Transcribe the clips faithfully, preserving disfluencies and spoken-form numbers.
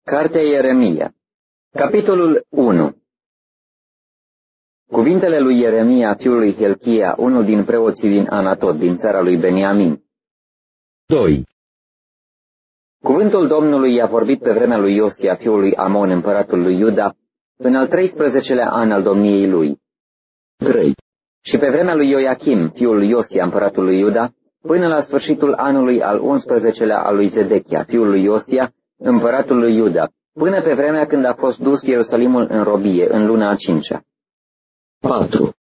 Cartea Ieremia, capitolul unu. Cuvintele lui Ieremia, fiul lui Hilchia, unul din preoții din Anatot, din țara lui Beniamin. doi. Cuvântul Domnului i-a vorbit pe vremea lui Iosia, fiul lui Amon, împăratul lui Iuda, în al treisprezecelea an al domniei lui. trei. Și pe vremea lui Ioachim, fiul lui Iosia, împăratul lui Iuda, până la sfârșitul anului al unsprezecelea al lui Zedechia, fiul lui Iosia, împăratul lui Iuda, până pe vremea când a fost dus Ierusalimul în robie, în luna a cincea. patru.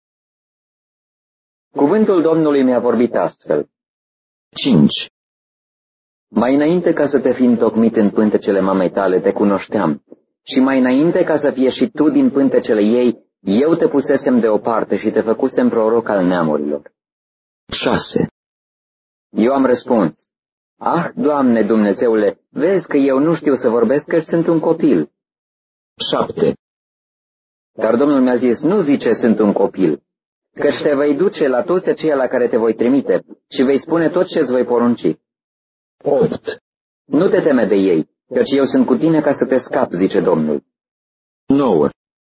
Cuvântul Domnului mi-a vorbit astfel. cinci. Mai înainte ca să te fi întocmit în pântecele mamei tale, te cunoșteam, și mai înainte ca să fie și tu din pântecele ei, eu te pusesem deoparte și te făcusem proroc al neamurilor. șase. Eu am răspuns, ah, Doamne Dumnezeule, vezi că eu nu știu să vorbesc, că sunt un copil. șapte. Dar Domnul mi-a zis, nu zice sunt un copil, căci te vei duce la toți aceia la care te voi trimite și vei spune tot ce îți voi porunci. opt. Nu te teme de ei, căci eu sunt cu tine ca să te scap, zice Domnul. nouă.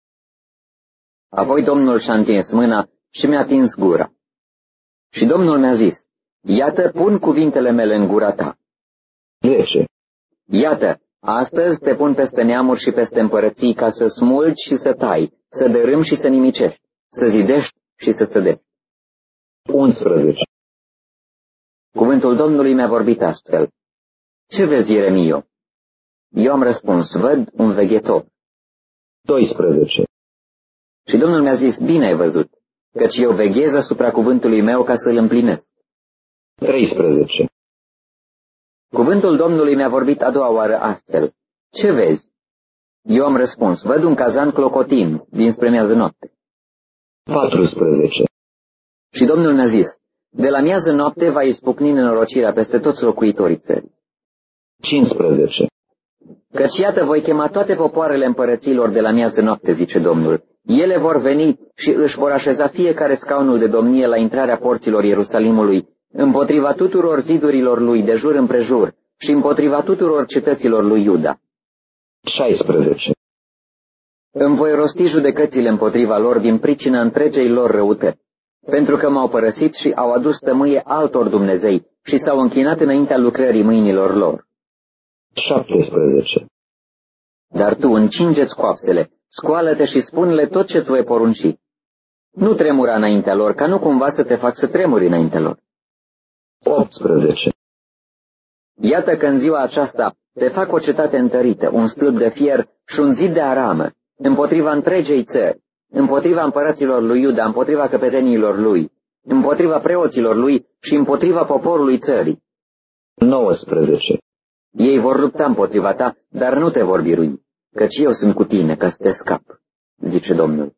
Apoi Domnul și-a întins mâna și mi-a atins gura. Și Domnul mi-a zis, iată, pun cuvintele mele în gura ta. zece. Iată, astăzi te pun peste neamuri și peste împărății ca să smulgi și să tai, să dărâmi și să nimicești, să zidești și să sădești. unsprezece. Cuvântul Domnului mi-a vorbit astfel. Ce vezi, Ieremio? Eu am răspuns, văd un veghetor. doisprezece. Și Domnul mi-a zis, bine ai văzut, căci eu veghez asupra cuvântului meu ca să-l împlinesc. treisprezece. Cuvântul Domnului mi-a vorbit a doua oară astfel. Ce vezi? Eu am răspuns, văd un cazan clocotind dinspre miază noapte. patrusprezece. Și Domnul mi-a zis, de la miază noapte va izbucni nenorocirea peste toți locuitorii țării. cincisprezece. Căci iată voi chema toate popoarele împărăților de la miază noapte, zice Domnul. Ele vor veni și își vor așeza fiecare scaunul de domnie la intrarea porților Ierusalimului, împotriva tuturor zidurilor lui de jur împrejur și împotriva tuturor cetăților lui Iuda. șaisprezece. Îmi voi rosti judecățile împotriva lor din pricina întregei lor răutăți, pentru că m-au părăsit și au adus tămâie altor Dumnezei și s-au închinat înaintea lucrării mâinilor lor. șaptesprezece. Dar tu încinge-ți coapsele, scoală-te și spune-le tot ce-ți voi porunci. Nu tremura înaintea lor, ca nu cumva să te fac să tremuri înaintea lor. optsprezece. Iată că în ziua aceasta te fac o cetate întărită, un stâlp de fier și un zid de aramă, împotriva întregei țări, împotriva împăraților lui Iuda, împotriva căpeteniilor lui, împotriva preoților lui și împotriva poporului țării. nouăsprezece. Ei vor lupta împotriva ta, dar nu te vor birui, căci eu sunt cu tine ca să te scap, zice Domnul.